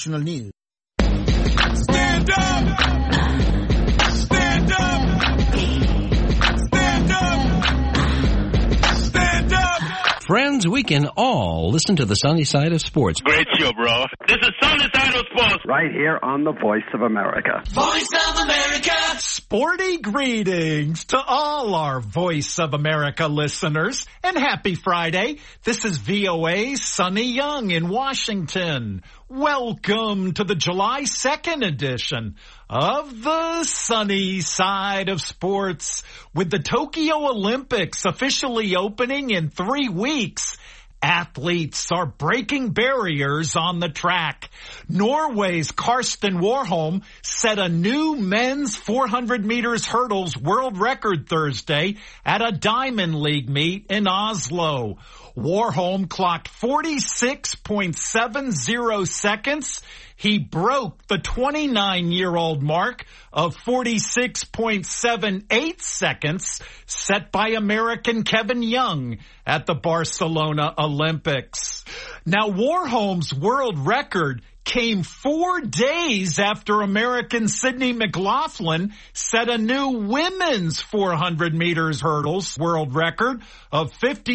News. Stand up! Stand up! Stand up! Stand up! Friends, we can all listen to the sunny side of sports. Great show, bro. This is Sunny Side of Sports. Right here on the Voice of America. Voice of America! Sporty greetings to all our Voice of America listeners, and happy Friday. This is VOA's Sonny Young in Washington. Welcome to the July 2nd edition of the Sunny Side of Sports. With the Tokyo Olympics officially opening in 3 weeks, athletes are breaking barriers on the track. Norway's Karsten Warholm set a new men's 400 meters hurdles world record Thursday at a Diamond League meet in Oslo. Warholm clocked 46.70 seconds. He broke the 29-year-old mark of 46.78 seconds set by American Kevin Young at the Barcelona Olympics. Now, Warholm's world record came 4 days after American Sydney McLaughlin set a new women's 400 meters hurdles world record of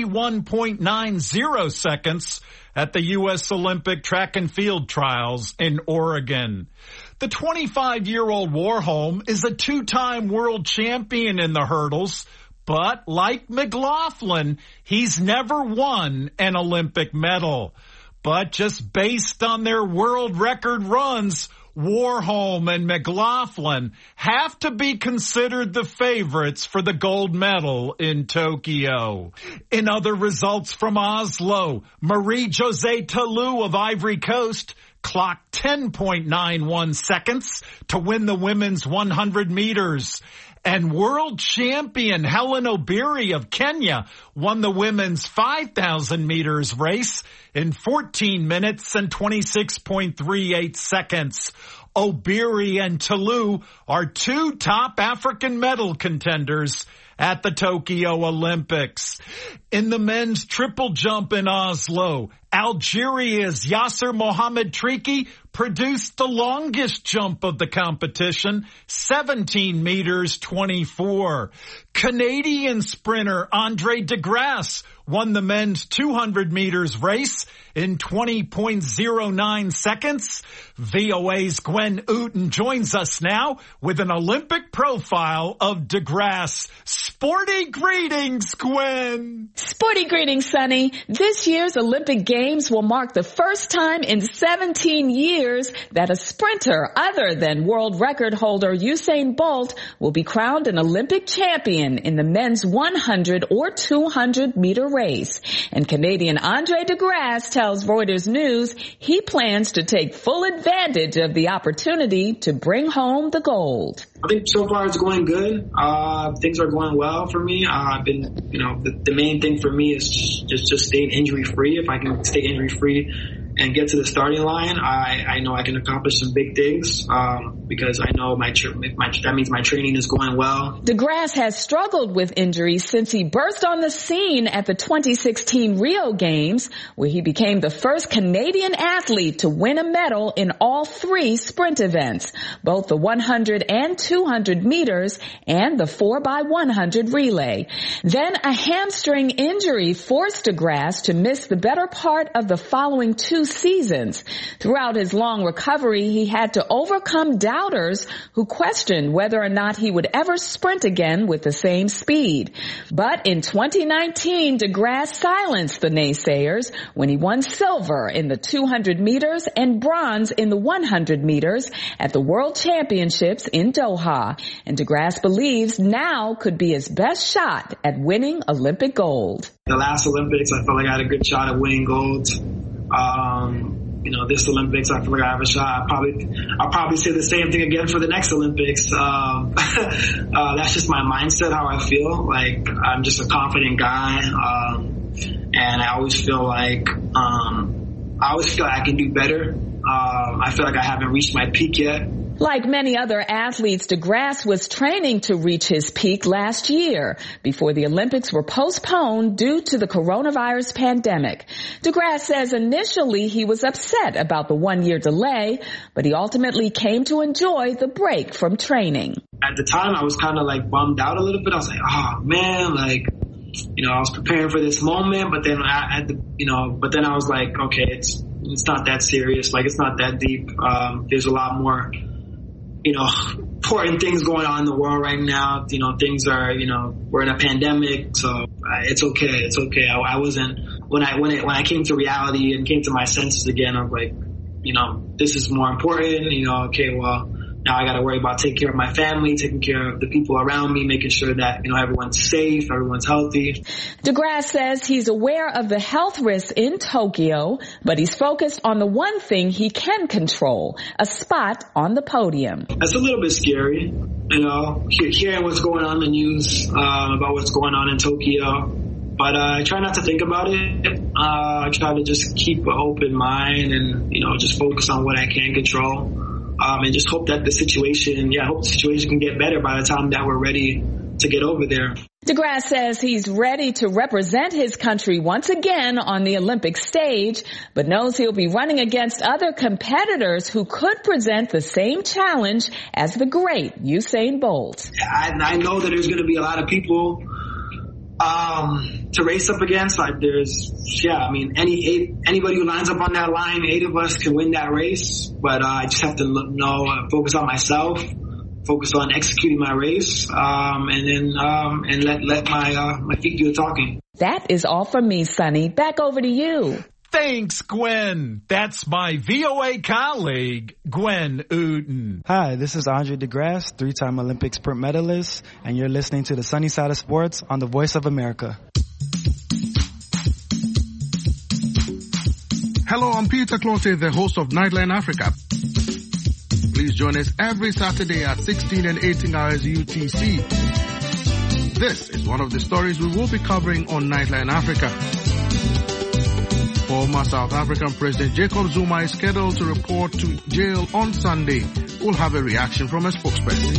51.90 seconds at the U.S. Olympic Track and Field Trials in Oregon. The 25-year-old Warholm is a 2-time world champion in the hurdles, but like McLaughlin, he's never won an Olympic medal. But just based on their world record runs, Warholm and McLaughlin have to be considered the favorites for the gold medal in Tokyo. In other results from Oslo, Marie-Josée Tallou of Ivory Coast clocked 10.91 seconds to win the women's 100 meters. And world champion Helen Obiri of Kenya won the women's 5,000 meters race in 14 minutes and 26.38 seconds. Obiri and Tallou are 2 top African medal contenders at the Tokyo Olympics. In the men's triple jump in Oslo, Algeria's Yasser Mohamed Triki produced the longest jump of the competition, 17 meters 24. Canadian sprinter Andre DeGrasse won the men's 200 meters race in 20.09 seconds. VOA's Gwen Uten joins us now with an Olympic profile of DeGrasse. Sporty greetings, Gwen. Sporty greetings, Sonny. This year's Olympic Games will mark the first time in 17 years that a sprinter other than world record holder Usain Bolt will be crowned an Olympic champion in the men's 100 or 200 meter race. And Canadian Andre DeGrasse tells Reuters News he plans to take full advantage of the opportunity to bring home the gold. I think so far it's going good. Things are going well for me. I've been, the main thing for me is just staying injury free. If I can stay injury free and get to the starting line, I know I can accomplish some big things because I know that means my training is going well. DeGrasse has struggled with injuries since he burst on the scene at the 2016 Rio Games, where he became the first Canadian athlete to win a medal in all 3 sprint events, both the 100 and 200 meters and the 4x100 relay. Then a hamstring injury forced DeGrasse to miss the better part of the following 2 seasons. Throughout his long recovery, he had to overcome doubters who questioned whether or not he would ever sprint again with the same speed. But in 2019, DeGrasse silenced the naysayers when he won silver in the 200 meters and bronze in the 100 meters at the World Championships in Doha. And DeGrasse believes now could be his best shot at winning Olympic gold. The last Olympics, I felt like I had a good shot at winning gold. This Olympics, I feel like I have a shot. I'll probably say the same thing again for the next Olympics. That's just my mindset, how I feel. Like, I'm just a confident guy. And I always feel like, I can do better. I feel like I haven't reached my peak yet. Like many other athletes, DeGrasse was training to reach his peak last year before the Olympics were postponed due to the coronavirus pandemic. DeGrasse says initially he was upset about the one-year delay, but he ultimately came to enjoy the break from training. At the time, I was kind of like bummed out a little bit. I was like, oh man, like, you know, I was preparing for this moment, but then I was like, okay, it's not that serious. Like, it's not that deep. There's a lot more, you know, important things going on in the world right now. You know, things are, you know, we're in a pandemic, so it's okay. It's okay. I wasn't, when I came to reality and came to my senses again, I was like, you know, this is more important. You know, okay, well, now I got to worry about taking care of my family, taking care of the people around me, making sure that, you know, everyone's safe, everyone's healthy. DeGrasse says he's aware of the health risks in Tokyo, but he's focused on the one thing he can control, a spot on the podium. It's a little bit scary, you know, hearing what's going on in the news about what's going on in Tokyo. But I try not to think about it. I try to just keep an open mind and, you know, just focus on what I can control. And just hope that the situation can get better by the time that we're ready to get over there. DeGrasse says he's ready to represent his country once again on the Olympic stage, but knows he'll be running against other competitors who could present the same challenge as the great Usain Bolt. I know that there's going to be a lot of people to race up against. Like anybody who lines up on that line, 8 of us can win that race. But I just have to focus on myself, focus on executing my race, and let my feet do the talking. That is all from me, Sonny. Back over to you. Thanks, Gwen. That's my VOA colleague, Gwen Uden. Hi, this is Andre DeGrasse, 3-time Olympic sprint medalist, and you're listening to the Sunny Side of Sports on the Voice of America. Hello, I'm Peter Close, the host of Nightline Africa. Please join us every Saturday at 16 and 18 hours UTC. This is one of the stories we will be covering on Nightline Africa. Former South African President Jacob Zuma is scheduled to report to jail on Sunday. We'll have a reaction from a spokesperson.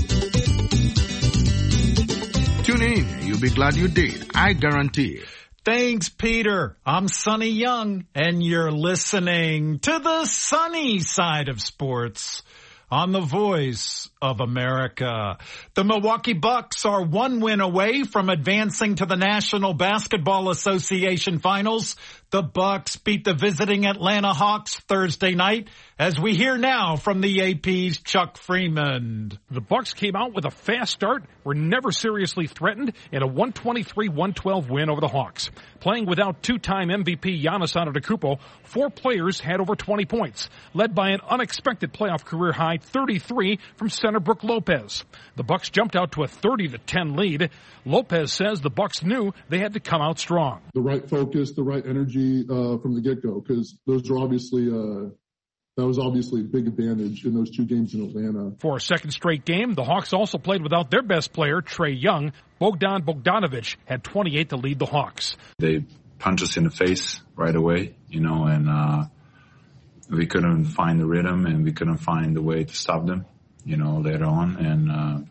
Tune in. You'll be glad you did. I guarantee it. Thanks, Peter. I'm Sonny Young, and you're listening to the sunny side of sports on the Voice of America. The Milwaukee Bucks are one win away from advancing to the National Basketball Association Finals. The Bucks beat the visiting Atlanta Hawks Thursday night, as we hear now from the AP's Chuck Freeman. The Bucks came out with a fast start, were never seriously threatened, in a 123-112 win over the Hawks. Playing without two-time MVP Giannis Antetokounmpo, 4 players had over 20 points, led by an unexpected playoff career-high 33 from center Brook Lopez. The Bucks jumped out to a 30-10 lead. Lopez says the Bucks knew they had to come out strong. The right focus, the right energy from the get-go, because those are obviously that was obviously a big advantage in those 2 games in Atlanta. For a second straight game, the Hawks also played without their best player, Trae Young. Bogdan Bogdanovic had 28 to lead the Hawks. They punched us in the face right away, and we couldn't find the rhythm and we couldn't find the way to stop them, later on.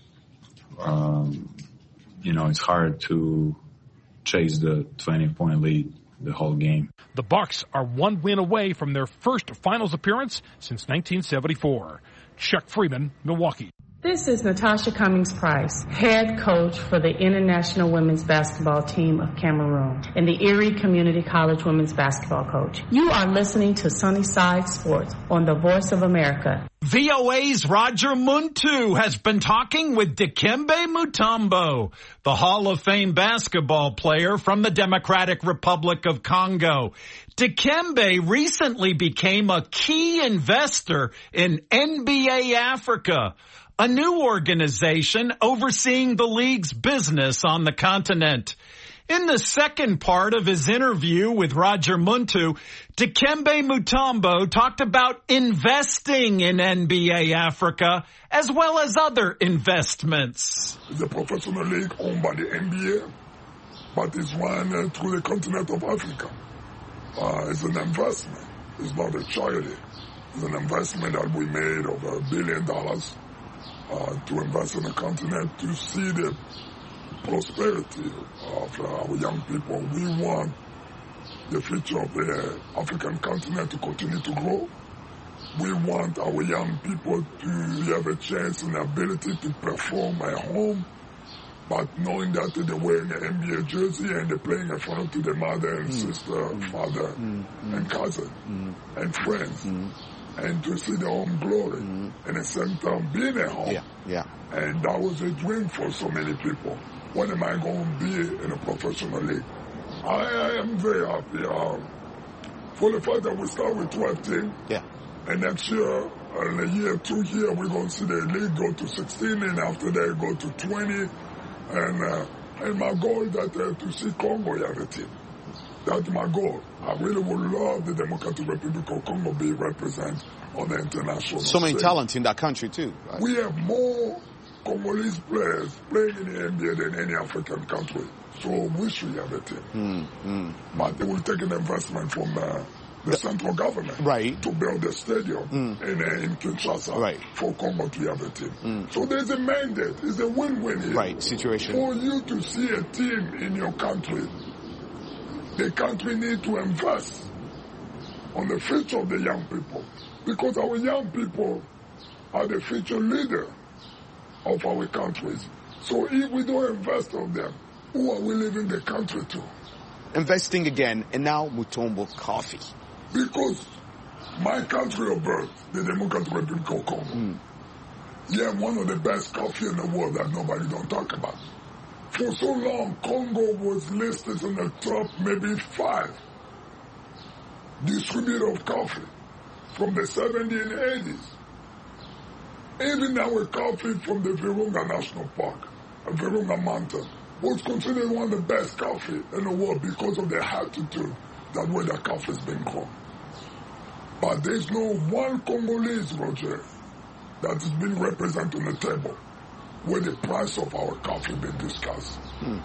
And, it's hard to chase the 20-point lead the whole game. The Bucks are 1 win away from their first finals appearance since 1974. Chuck Freeman, Milwaukee. This is Natasha Cummings-Price, head coach for the International Women's Basketball Team of Cameroon and the Erie Community College Women's Basketball Coach. You are listening to Sunnyside Sports on the Voice of America. VOA's Roger Muntu has been talking with Dikembe Mutombo, the Hall of Fame basketball player from the Democratic Republic of Congo. Dikembe recently became a key investor in NBA Africa, a new organization overseeing the league's business on the continent. In the second part of his interview with Roger Muntu, Dikembe Mutombo talked about investing in NBA Africa as well as other investments. It's a professional league owned by the NBA, but it's run through the continent of Africa. It's an investment. It's not a charity. It's an investment that we made of $1 billion to invest in the continent to see the prosperity of our young people. We want the future of the African continent to continue to grow. We want our young people to have a chance and ability to perform at home, but knowing that they're wearing an NBA jersey and they're playing in front of their mother and sister, father, and cousin, and friends, and to see their own glory, and at the same time being at home. And that was a dream for so many people. When am I going to be in a professional league? I am very happy for the fact that we start with 12 teams. And next year, in a year, 2 years, we're going to see the league go to 16, and after that, go to 20. And my goal is that to see Congo have a team. That's my goal. I really would love the Democratic Republic of Congo be represented on the international So many stage. talents in that country, too. Right? We have more Congolese players playing in the NBA than any African country. So we should have a team. But they will take an investment from the central government to build a stadium in Kinshasa for Congo to have a team. So there's a mandate. It's a win-win here. Situation. For you to see a team in your country, the country needs to invest on the future of the young people. Because our young people are the future leader of our countries. So if we don't invest on them, who are we leaving the country to? Investing again, and now Mutombo Coffee. Because my country of birth, the Democratic Republic of Congo, one of the best coffee in the world that nobody don't talk about. For so long, Congo was listed in the top maybe 5 distributor of coffee from the 70s and 80s. Even our coffee from the Virunga National Park, Virunga Mountain, was considered one of the best coffee in the world because of the altitude that where the coffee has been grown. But there's no one Congolese, Roger, that has been represented on the table where the price of our coffee been discussed.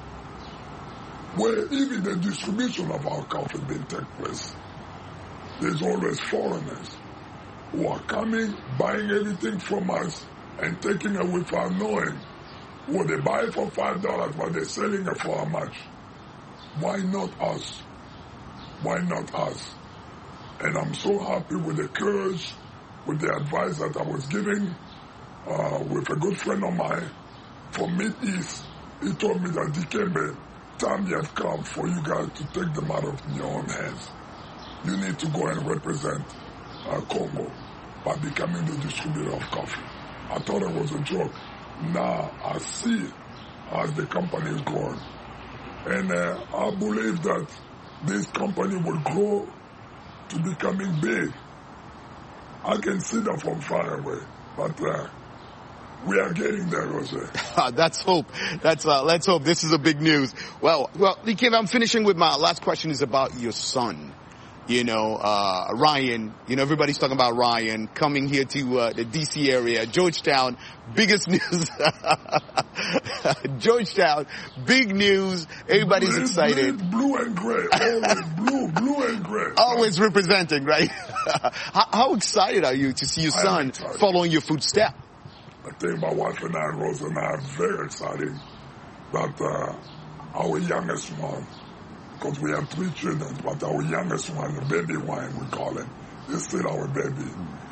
Where even the distribution of our coffee been take place. There's always foreigners who are coming, buying everything from us, and taking it without knowing. Well, they buy it for $5, but they're selling it for how much? Why not us? Why not us? And I'm so happy with the courage, with the advice that I was giving with a good friend of mine from Mid-East. He told me that Dikembe, time has come for you guys to take the matter in your own hands. You need to go and represent Congo by becoming the distributor of coffee. I thought it was a joke. Now I see as the company is growing. And I believe that this company will grow to becoming big. I can see that from far away, but we are getting there, Jose. That's hope. Let's hope. This is a big news. Well, Dikembe, I'm finishing with my last question is about your son. Ryan, everybody's talking about Ryan coming here to the DC area, Georgetown, biggest news. Georgetown, big news. Everybody's excited. Blue and gray. Always blue and gray. Always representing, right? How excited are you to see your son following your footsteps? I think my wife and I, Rose and I, are very excited that our youngest one, because we have 3 children, but our youngest one, the baby one, we call it, is still our baby,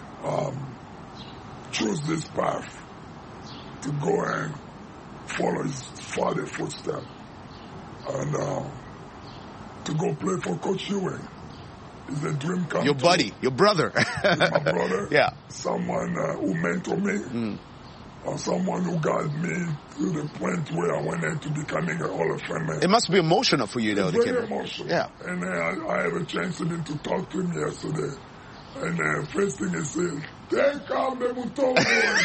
chose this path to go and follow his father's footsteps and to go play for Coach Ewing. It's a dream come Your buddy, your brother. He's my brother. Yeah. Someone who mentored me. Someone who got me to the point where I went into becoming a Hall of Famer. It must be emotional for you, though. It's very emotional. Yeah. And I had a chance to talk to him yesterday. And first thing he said, "Thank God, Mutombo."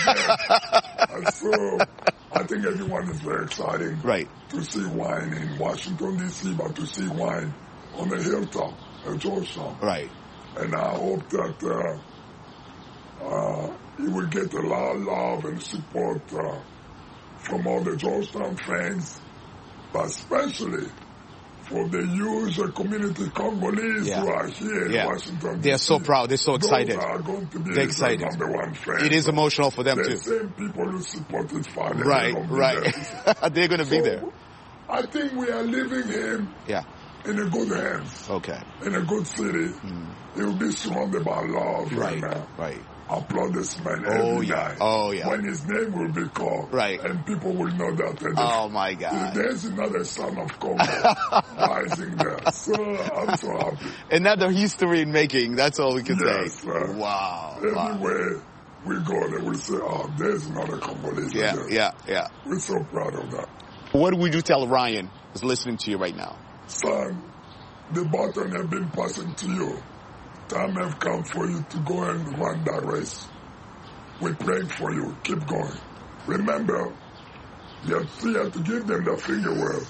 So I think everyone is very excited to see wine in Washington, D.C., but to see wine on the hilltop at Georgetown. Right. And I hope that he will get a lot of love and support from all the Georgetown fans, but especially for the huge community Congolese who are here in Washington. They're so proud. They're so excited. Those are going to be They're excited. number one fans. It is emotional for them the too. Same people who support his father. Right. They're going to be there. I think we are leaving him in a good hands. Okay. In a good city. He will be surrounded by love. Right. Applaud this man every night. Oh, yeah. When his name will be called. Right. And people will know that. Oh, my God. There's another son of Congo rising there. So I'm so happy. Another history in making. That's all we can say. Wow. Everywhere we go, they will say, there's another Congolese. Yeah. We're so proud of that. What would you tell Ryan who's listening to you right now? Son, the baton has been passing to you. Time have come for you to go and run that race. We're praying for you. Keep going. Remember, you have to give them the finger wave.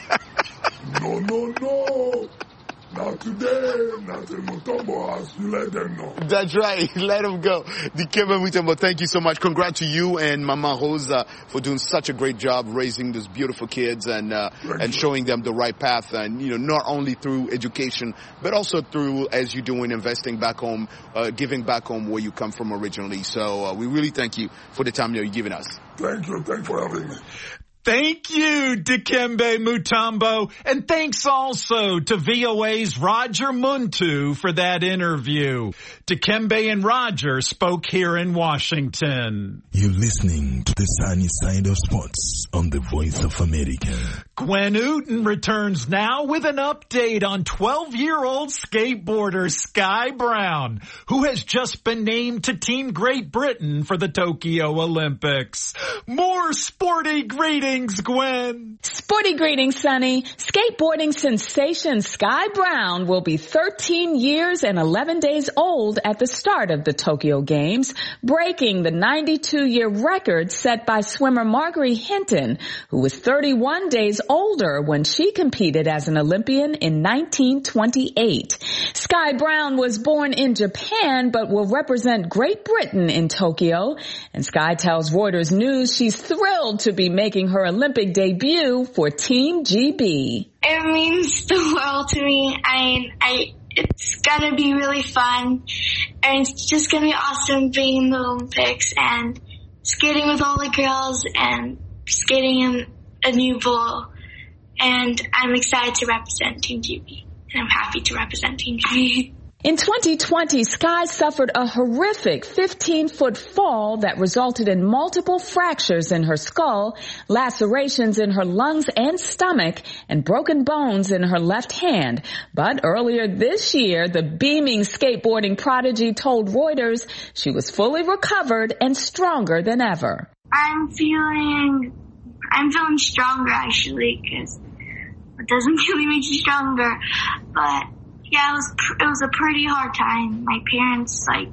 No. Not today. Not in Mutombo house. You let them know. That's right. Let them go. Dikembe Mutombo, thank you so much. Congrats to you and Mama Rosa for doing such a great job raising these beautiful kids and showing them the right path. And, not only through education, but also through, as you're doing, investing back home, giving back home where you come from originally. So we really thank you for the time you're giving us. Thank you. Thanks for having me. Thank you, Dikembe Mutombo. And thanks also to VOA's Roger Muntu for that interview. Dikembe and Roger spoke here in Washington. You're listening to the sunny side of sports on the Voice of America. Gwen Uten returns now with an update on 12-year-old skateboarder Sky Brown, who has just been named to Team Great Britain for the Tokyo Olympics. More sporty greetings, Gwen. Sporty greetings, Sonny. Skateboarding sensation Sky Brown will be 13 years and 11 days old at the start of the Tokyo Games, breaking the 92-year record set by swimmer Marguerite Hinton, who was 31 days older when she competed as an Olympian in 1928. Sky Brown was born in Japan but will represent Great Britain in Tokyo. And Sky tells Reuters News she's thrilled to be making her Olympic debut for Team GB. It means the world to me. It's gonna be really fun, and it's just gonna be awesome being in the Olympics and skating with all the girls and skating in a new bowl. And I'm excited to represent Team GB, and I'm happy to represent Team GB. In 2020, Sky suffered a horrific 15-foot fall that resulted in multiple fractures in her skull, lacerations in her lungs and stomach, and broken bones in her left hand. But earlier this year, the beaming skateboarding prodigy told Reuters she was fully recovered and stronger than ever. I'm feeling stronger, actually, because it doesn't really make you stronger, but yeah, it was a pretty hard time. My parents, they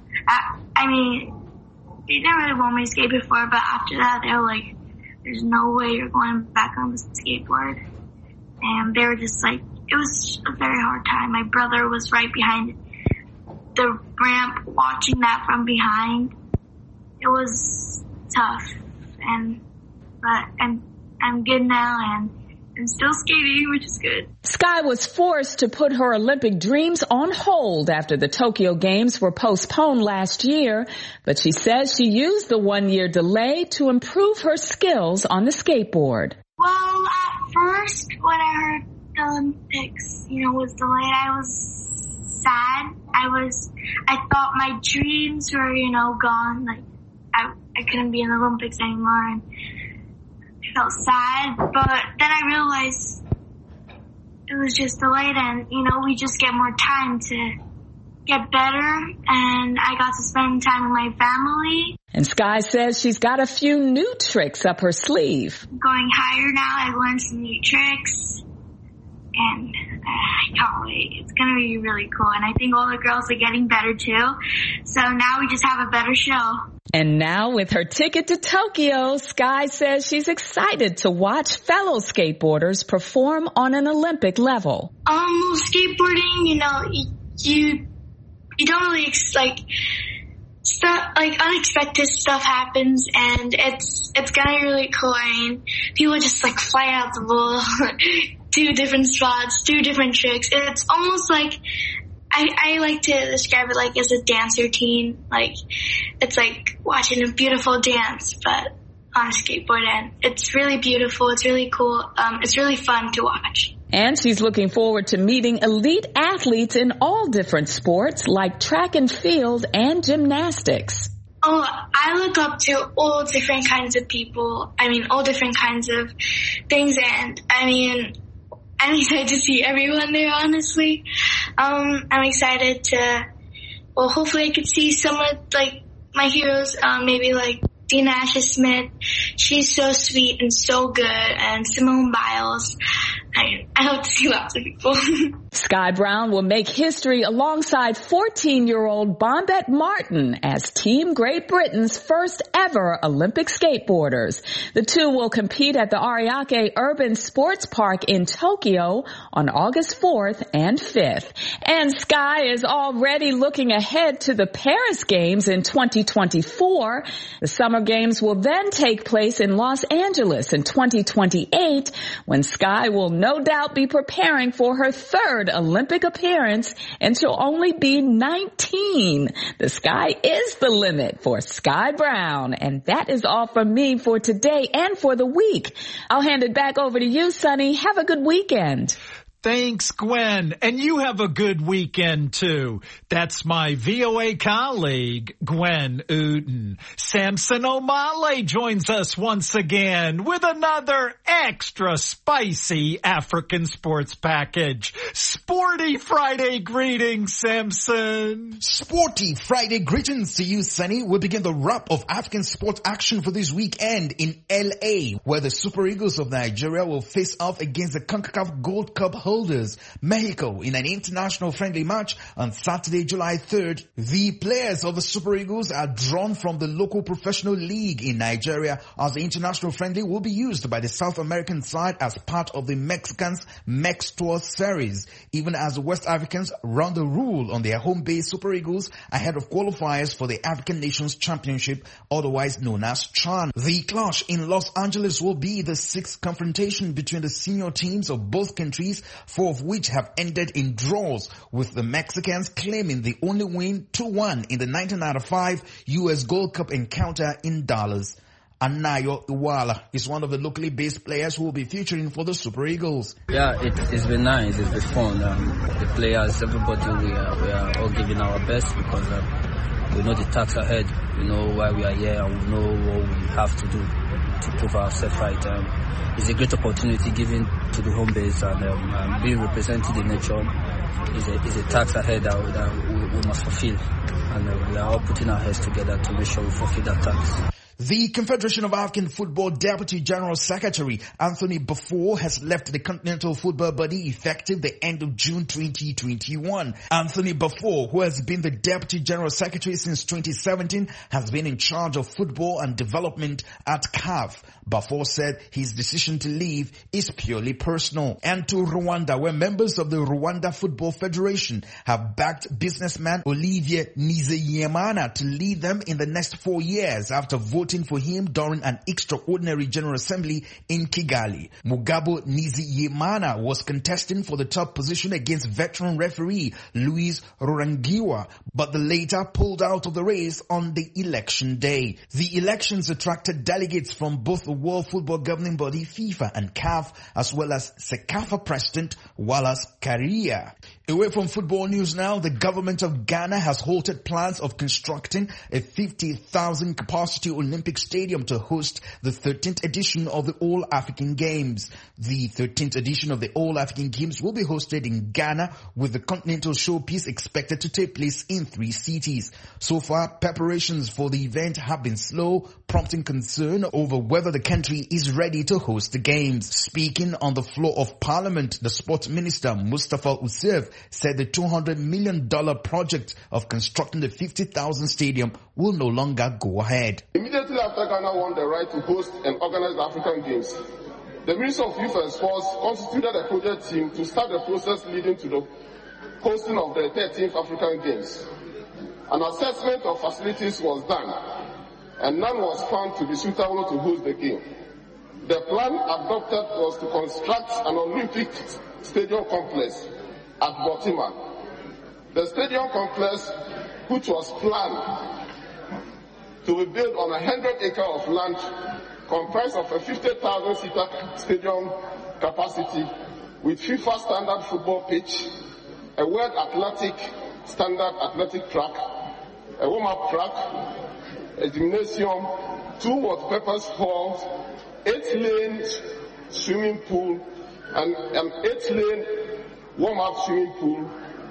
didn't really want me to skate before, but after that, they were like, there's no way you're going back on the skateboard. And they were just like, it was a very hard time. My brother was right behind the ramp watching that from behind. It was tough, but I'm good now, and I'm still skating, which is good. Sky was forced to put her Olympic dreams on hold after the Tokyo Games were postponed last year, but she says she used the one-year delay to improve her skills on the skateboard. Well, at first, when I heard the Olympics, was delayed, I was sad. I thought my dreams were, gone. Like, I couldn't be in the Olympics anymore, and felt sad, but then I realized it was just delayed, and we just get more time to get better, and I got to spend time with my family. And Sky says she's got a few new tricks up her sleeve. Going higher now, I've learned some new tricks, and I can't wait. It's going to be really cool, and I think all the girls are getting better too, so now we just have a better show. And now with her ticket to Tokyo, Sky says she's excited to watch fellow skateboarders perform on an Olympic level. Skateboarding, you don't really stuff, unexpected stuff happens, and it's gonna be really cool. I mean, people just fly out the wall. do different spots, do different tricks. It's almost like, I like to describe it like as a dance routine. Like, it's like watching a beautiful dance, but on a skateboard, and it's really beautiful. It's really cool. It's really fun to watch. And she's looking forward to meeting elite athletes in all different sports like track and field and gymnastics. Oh, I look up to all different kinds of people. I mean, all different kinds of things, and I mean, I'm excited to see everyone there, honestly. I'm excited to, well, hopefully I could see some of, like, my heroes, maybe like Dina Asher-Smith. She's so sweet and so good, and Simone Biles. I hope to see lots of people. Sky Brown will make history alongside 14-year-old Bombette Martin as Team Great Britain's first ever Olympic skateboarders. The two will compete at the Ariake Urban Sports Park in Tokyo on August 4th and 5th. And Sky is already looking ahead to the Paris Games in 2024. The Summer Games will then take place in Los Angeles in 2028, when Sky will no doubt be preparing for her third Olympic appearance, and she'll only be 19. The sky is the limit for Sky Brown. And that is all from me for today and for the week. I'll hand it back over to you, Sonny. Have a good weekend. Thanks, Gwen. And you have a good weekend, too. That's my VOA colleague, Gwen Uden. Samson O'Malley joins us once again with another extra spicy African sports package. Sporty Friday greetings, Samson. Sporty Friday greetings to you, Sonny. We'll begin the wrap of African sports action for this weekend in LA, where the Super Eagles of Nigeria will face off against the CONCACAF Gold Cup holders, Mexico, in an international friendly match on Saturday, July 3rd. The players of the Super Eagles are drawn from the local professional league in Nigeria, as the international friendly will be used by the South American side as part of the Mexicans' Mex Tour series, even as the West Africans run the rule on their home base Super Eagles ahead of qualifiers for the African Nations Championship, otherwise known as CHAN. The clash in Los Angeles will be the sixth confrontation between the senior teams of both countries, 4 of which have ended in draws, with the Mexicans claiming the only win 2-1 in the 1995 U.S. Gold Cup encounter in Dallas. Anayo Iwala is one of the locally based players who will be featuring for the Super Eagles. Yeah, it's been nice, it's been fun. The players, everybody, we are all giving our best because we know the task ahead, we know why we are here, and we know what we have to do to prove ourselves right. It's a great opportunity given to the home base, and being represented in nation is a task ahead that we must fulfill, and we are all putting our heads together to make sure we fulfill that task. The Confederation of African Football Deputy General Secretary Anthony Baffour has left the Continental Football Body effective the end of June 2021. Anthony Baffour, who has been the Deputy General Secretary since 2017, has been in charge of football and development at CAF. Baffour said his decision to leave is purely personal. And to Rwanda, where members of the Rwanda Football Federation have backed businessman Olivier Nizeyimana to lead them in the next 4 years after voting for him during an extraordinary General Assembly in Kigali. Mugabo Nizeyimana was contesting for the top position against veteran referee Louis Rurangiwa, but the latter pulled out of the race on the election day. The elections attracted delegates from both the World Football Governing Body FIFA and CAF, as well as CECAFA President Wallace Karia. Away from football news now, the government of Ghana has halted plans of constructing a 50,000 capacity Olympic stadium to host the 13th edition of the All-African Games. The 13th edition of the All-African Games will be hosted in Ghana, with the continental showpiece expected to take place in 3 cities. So far, preparations for the event have been slow, prompting concern over whether the country is ready to host the games. Speaking on the floor of Parliament, the Sports Minister Mustafa Ussef said the $200 million project of constructing the 50,000 stadium will no longer go ahead. Immediately after Ghana won the right to host and organize the African Games, the Minister of Youth and Sports constituted a project team to start the process leading to the hosting of the 13th African Games. An assessment of facilities was done, and none was found to be suitable to host the game. The plan adopted was to construct an Olympic stadium complex at Baltimore. The stadium complex, which was planned to be built on 100 acres of land, comprised of a 50,000-seater stadium capacity with FIFA standard football pitch, a World Athletic standard athletic track, a warm-up track, a gymnasium, 2 multipurpose halls, 8-lane swimming pool, and an 8-lane warm-up swimming pool,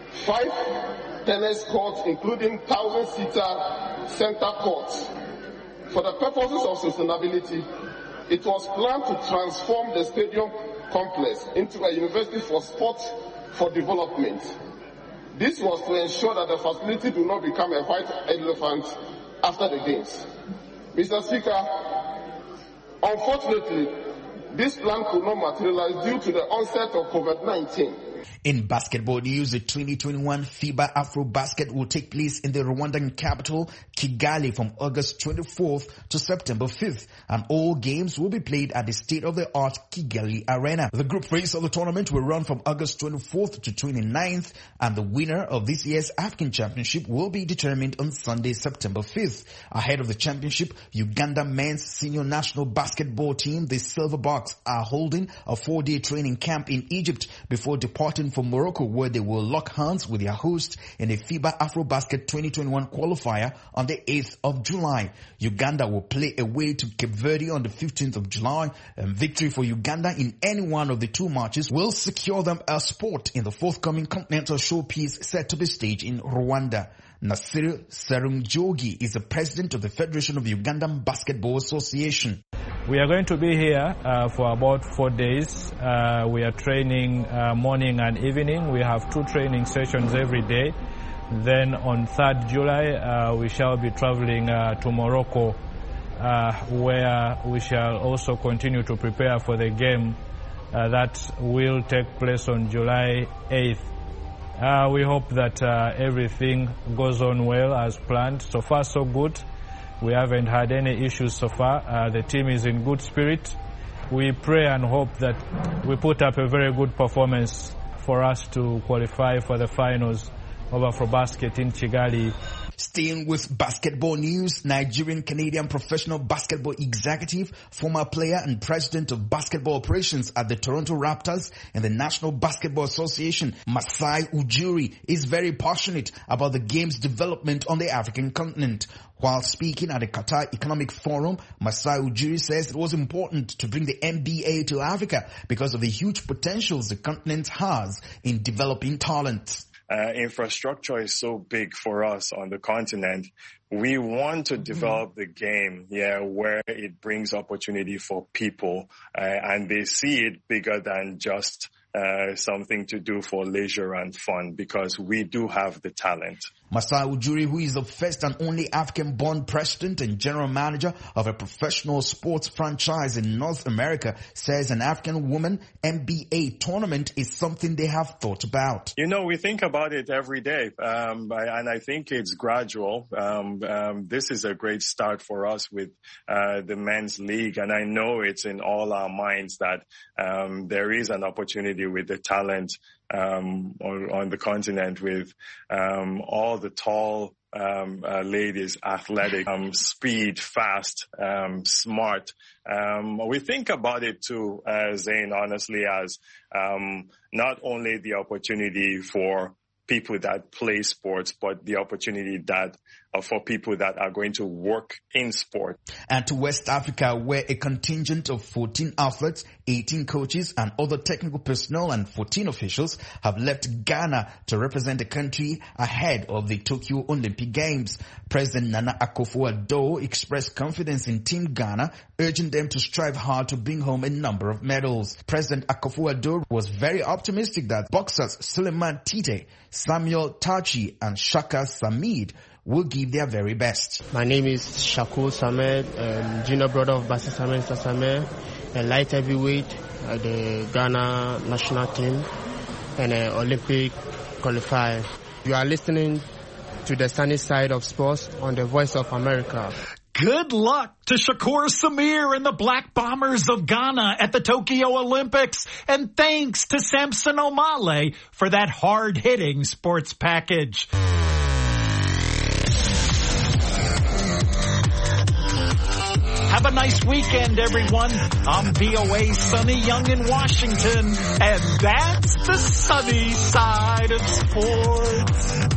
5 tennis courts, including 1,000-seater center courts. For the purposes of sustainability, it was planned to transform the stadium complex into a university for sports for development. This was to ensure that the facility do not become a white elephant after the games. Mr. Speaker, unfortunately, this plan could not materialize due to the onset of COVID-19. In basketball news, the 2021 FIBA Afro-Basket will take place in the Rwandan capital, Kigali, from August 24th to September 5th, and all games will be played at the state-of-the-art Kigali Arena. The group phase of the tournament will run from August 24th to 29th, and the winner of this year's African Championship will be determined on Sunday, September 5th. Ahead of the championship, Uganda men's senior national basketball team, the Silverbacks, are holding a 4-day training camp in Egypt before departing for Morocco, where they will lock hands with their host in the FIBA Afro-Basket 2021 qualifier on the 8th of July. Uganda will play away to Cape Verde on the 15th of July, and victory for Uganda in any one of the 2 matches will secure them a spot in the forthcoming continental showpiece set to be staged in Rwanda. Nasir Serunjogi is the president of the Federation of Ugandan Basketball Association. We are going to be here for about 4 days. We are training morning and evening. We have 2 training sessions every day. Then on 3rd July, we shall be traveling to Morocco, where we shall also continue to prepare for the game that will take place on July 8th. We hope that everything goes on well as planned. So far, so good. We haven't had any issues so far. The team is in good spirit. We pray and hope that we put up a very good performance for us to qualify for the finals of Afrobasket in Kigali. Staying with basketball news, Nigerian-Canadian professional basketball executive, former player and president of basketball operations at the Toronto Raptors and the National Basketball Association, Masai Ujiri, is very passionate about the game's development on the African continent. While speaking at the Qatar Economic Forum, Masai Ujiri says it was important to bring the NBA to Africa because of the huge potentials the continent has in developing talent. Infrastructure is so big for us on the continent. We want to develop the game, where it brings opportunity for people, and they see it bigger than just something to do for leisure and fun, because we do have the talent. Masai Ujiri, who is the first and only African-born president and general manager of a professional sports franchise in North America, says an African woman NBA tournament is something they have thought about. You know, we think about it every day, and I think it's gradual. This is a great start for us with the men's league, and I know it's in all our minds that there is an opportunity with the talent on the continent, with all the tall ladies, athletic, speed, fast, smart. We think about it too, Zane, honestly, as not only the opportunity for people that play sports, but the opportunity that for people that are going to work in sport. And to West Africa, where a contingent of 14 athletes, 18 coaches and other technical personnel and 14 officials have left Ghana to represent the country ahead of the Tokyo Olympic Games. President Nana Akufo-Addo expressed confidence in Team Ghana, urging them to strive hard to bring home a number of medals. President Akufo-Addo was very optimistic that boxers Suleiman Tite, Samuel Tachi and Shaka Samid will give their very best. My name is Shakur Samed, junior brother of Basi Samed Sasameh, a light heavyweight at the Ghana national team and an Olympic qualifier. You are listening to the sunny side of sports on the Voice of America. Good luck to Shakur Samir and the Black Bombers of Ghana at the Tokyo Olympics. And thanks to Samson Omale for that hard-hitting sports package. Have a nice weekend, everyone. I'm VOA Sonny Young in Washington, and that's the sunny side of sports.